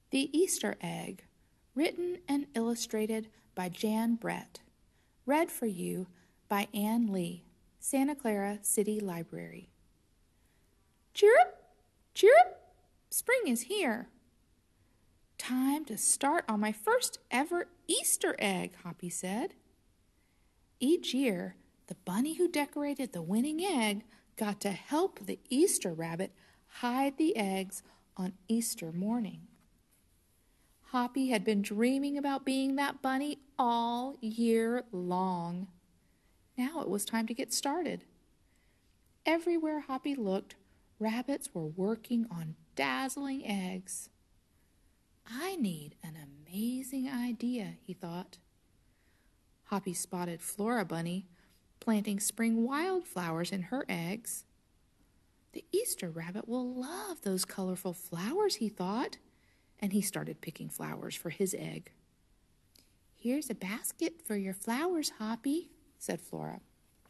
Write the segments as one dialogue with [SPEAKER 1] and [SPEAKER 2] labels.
[SPEAKER 1] The Easter Egg, written and illustrated by Jan Brett. Read for you by Ann Lee, Santa Clara City Library. Chirrup, chirrup, spring is here. Time to start on my first ever Easter egg, Hoppy said. Each year, the bunny who decorated the winning egg got to help the Easter rabbit hide the eggs on Easter morning. Hoppy had been dreaming about being that bunny all year long. Now it was time to get started. Everywhere Hoppy looked, rabbits were working on dazzling eggs. I need an amazing idea, he thought. Hoppy spotted Flora Bunny planting spring wildflowers in her eggs. The Easter rabbit will love those colorful flowers, he thought, and he started picking flowers for his egg. Here's a basket for your flowers, Hoppy, said Flora.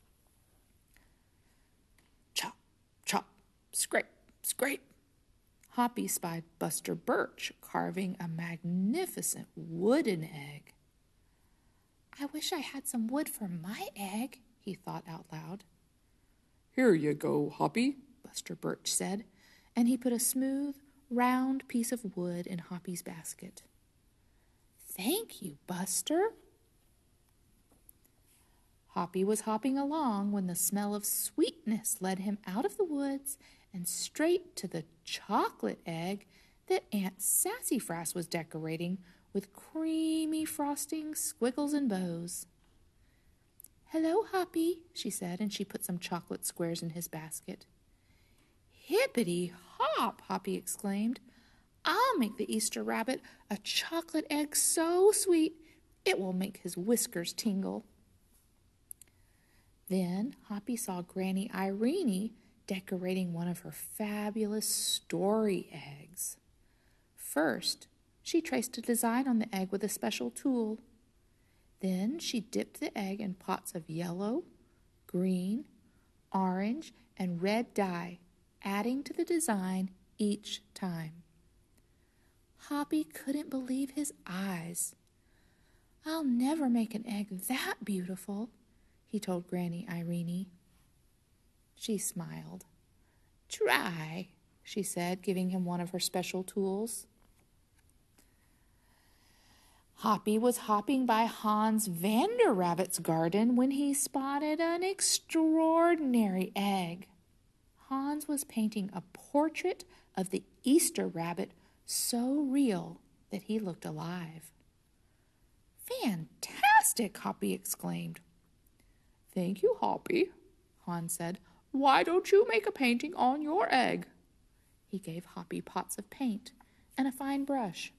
[SPEAKER 1] Chop, chop, scrape, scrape. Hoppy spied Buster Birch carving a magnificent wooden egg. I wish I had some wood for my egg, he thought out loud. Here you go, Hoppy, Buster Birch said, and he put a smooth, round piece of wood in Hoppy's basket. Thank you, Buster. Hoppy was hopping along when the smell of sweetness led him out of the woods and straight to the chocolate egg that Aunt Sassafras was decorating with creamy frosting, squiggles, and bows. Hello, Hoppy, she said, and she put some chocolate squares in his basket. Hippity hop, Hoppy exclaimed. I'll make the Easter rabbit a chocolate egg so sweet it will make his whiskers tingle. Then Hoppy saw Granny Irene decorating one of her fabulous story eggs. First, she traced a design on the egg with a special tool. Then she dipped the egg in pots of yellow, green, orange, and red dye, adding to the design each time. Hoppy couldn't believe his eyes. I'll never make an egg that beautiful, he told Granny Irene. She smiled. Try, she said, giving him one of her special tools. Hoppy was hopping by Hans Vander Rabbit's garden when he spotted an extraordinary egg. Hans was painting a portrait of the Easter rabbit so real that he looked alive. Fantastic, Hoppy exclaimed. Thank you, Hoppy, Hans said. Why don't you make a painting on your egg? He gave Hoppy pots of paint and a fine brush.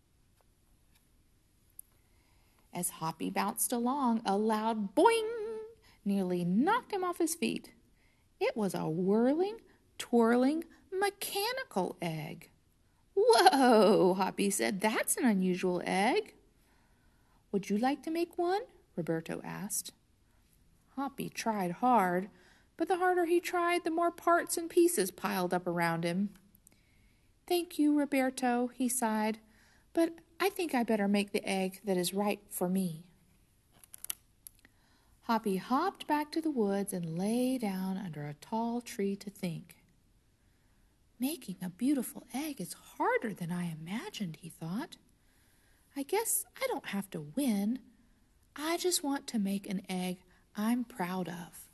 [SPEAKER 1] As Hoppy bounced along, a loud boing nearly knocked him off his feet. It was a whirling, twirling, mechanical egg. Whoa, Hoppy said, that's an unusual egg. Would you like to make one? Roberto asked. Hoppy tried hard, but the harder he tried, the more parts and pieces piled up around him. Thank you, Roberto, he sighed, but I think I better make the egg that is right for me. Hoppy hopped back to the woods and lay down under a tall tree to think. Making a beautiful egg is harder than I imagined, he thought. I guess I don't have to win. I just want to make an egg I'm proud of.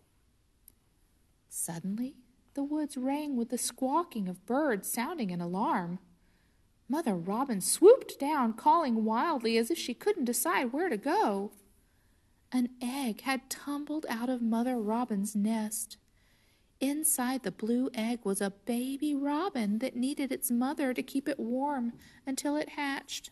[SPEAKER 1] Suddenly, the woods rang with the squawking of birds sounding an alarm. Mother Robin swooped down, calling wildly as if she couldn't decide where to go. An egg had tumbled out of Mother Robin's nest. Inside the blue egg was a baby robin that needed its mother to keep it warm until it hatched.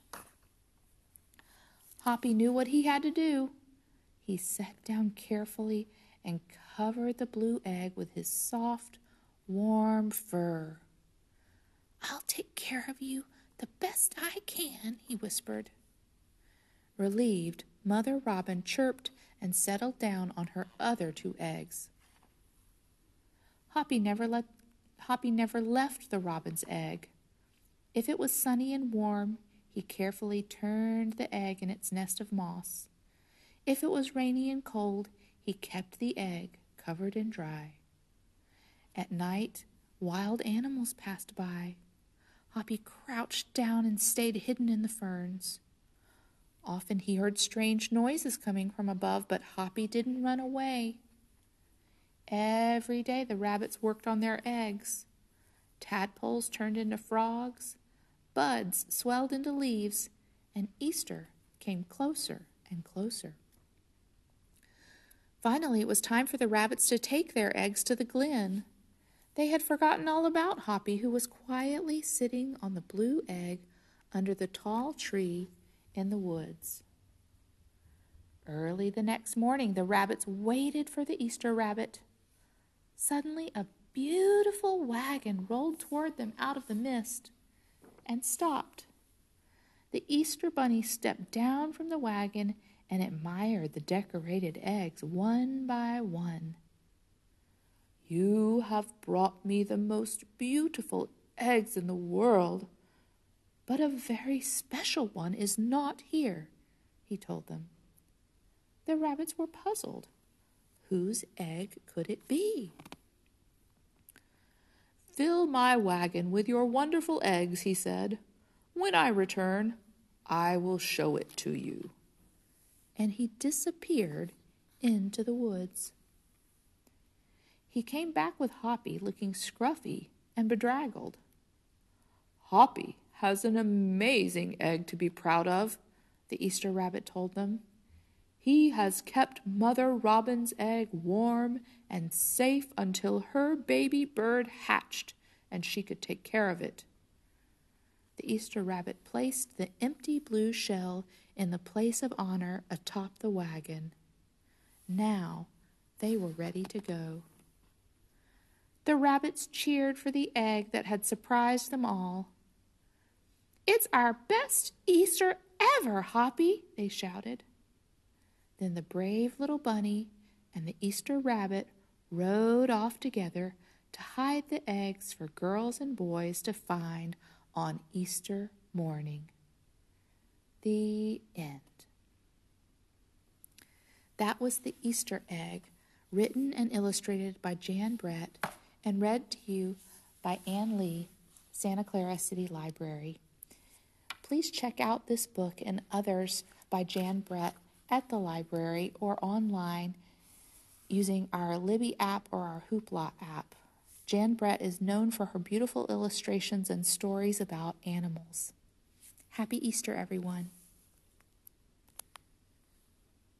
[SPEAKER 1] Hoppy knew what he had to do. He sat down carefully and covered the blue egg with his soft, warm fur. I'll take care of you the best I can, he whispered. Relieved, Mother Robin chirped and settled down on her other 2 eggs. Hoppy never left the robin's egg. If it was sunny and warm, he carefully turned the egg in its nest of moss. If it was rainy and cold, he kept the egg covered and dry. At night, wild animals passed by. Hoppy crouched down and stayed hidden in the ferns. Often he heard strange noises coming from above, but Hoppy didn't run away. Every day the rabbits worked on their eggs. Tadpoles turned into frogs, buds swelled into leaves, and Easter came closer and closer. Finally, it was time for the rabbits to take their eggs to the glen. They had forgotten all about Hoppy, who was quietly sitting on the blue egg under the tall tree in the woods. Early the next morning, the rabbits waited for the Easter rabbit. Suddenly, a beautiful wagon rolled toward them out of the mist and stopped. The Easter bunny stepped down from the wagon and admired the decorated eggs one by one. "You have brought me the most beautiful eggs in the world, but a very special one is not here," he told them. The rabbits were puzzled. Whose egg could it be? "Fill my wagon with your wonderful eggs," he said. "When I return, I will show it to you." And he disappeared into the woods. He came back with Hoppy looking scruffy and bedraggled. "Hoppy has an amazing egg to be proud of," the Easter rabbit told them. "He has kept Mother Robin's egg warm and safe until her baby bird hatched and she could take care of it." The Easter rabbit placed the empty blue shell in the place of honor atop the wagon. Now they were ready to go. The rabbits cheered for the egg that had surprised them all. "It's our best Easter ever, Hoppy," they shouted. Then the brave little bunny and the Easter rabbit rode off together to hide the eggs for girls and boys to find on Easter morning. The end. That was The Easter Egg, written and illustrated by Jan Brett and read to you by Ann Lee, Santa Clara City Library. Please check out this book and others by Jan Brett at the library or online using our Libby app or our Hoopla app. Jan Brett is known for her beautiful illustrations and stories about animals. Happy Easter, everyone.